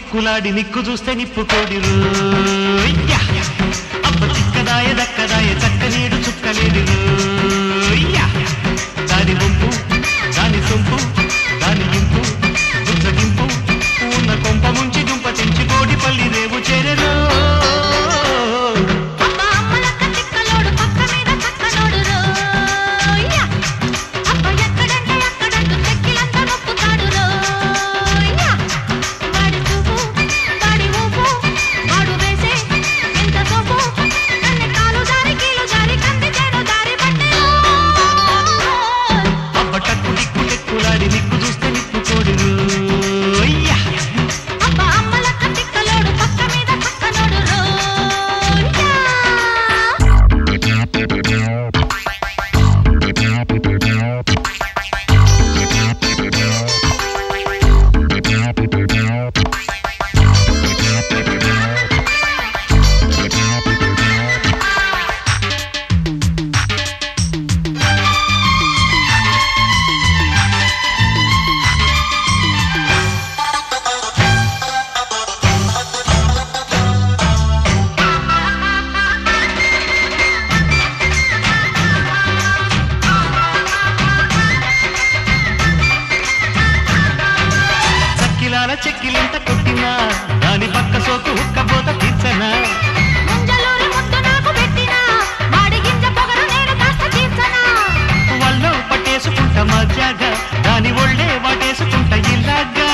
టిక్కులాడి నిక్కు చూస్తే నిప్పుకోడిరు అబ్బ చిక్కదాయ దక్కదాయ చక్కనీడు చుక్కలేడు దాని వంపు దాని సొంపు దాని ఇంపు బుజ్జగింపు ఉన్న కొంప ముంచి దుంప తెంచి కోడిపల్లి రేవు చేరెను చెక్కిలింత కొట్టినా దాని పక్క సోకు హుక్కబోత తీర్చనా వల్లో పట్టేసుకుంటా మజాగా దాని ఒళ్ళే వాటేసుకుంటా ఇలాగా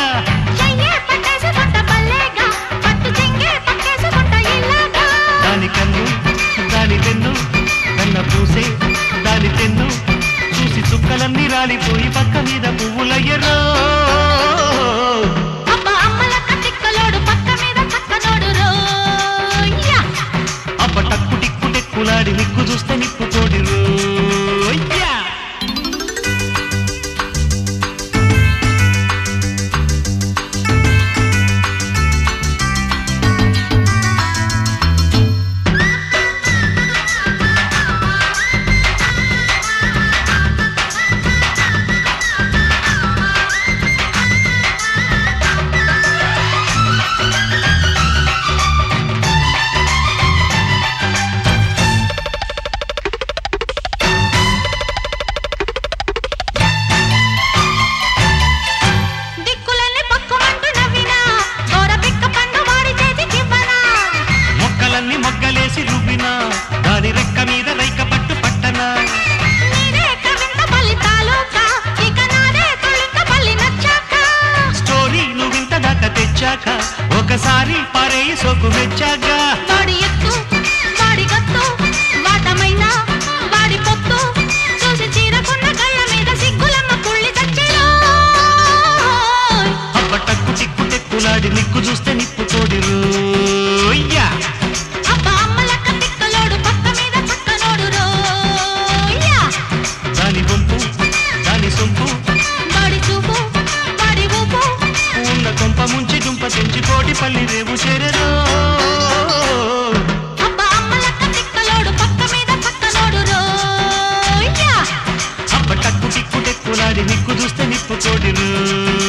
దాని కన్ను దాని వెన్ను కన్న పూసే దాని తెన్ను చూసి చుక్కలన్నీ రాలిపోయి పక్క మీద పువ్వులయ్యరో కులాడి నిక్కు చూస్తే నిప్పుకోడిరు మొగ్గలేసి రుబ్బినా దాని రెక్క మీద రైక పట్టు పట్టనా స్టోరీ నువ్వింత దాకా తెచ్చాక ఒకసారి పారేయి సోకు మెచ్చాగా అబ్బ టక్కు టిక్కు టెక్కులాడి నిక్కు చూస్తే నిప్పుకోడిరు దాని వంపు దాని సొంపు ఉన్న కొంప ముంచి దుంప తెంచి కోటిపల్లి రేవు చేరెను అబ్బ టక్కు టిక్కు టెక్కులాడి నిక్కు చూస్తే నిప్పుకోడిరు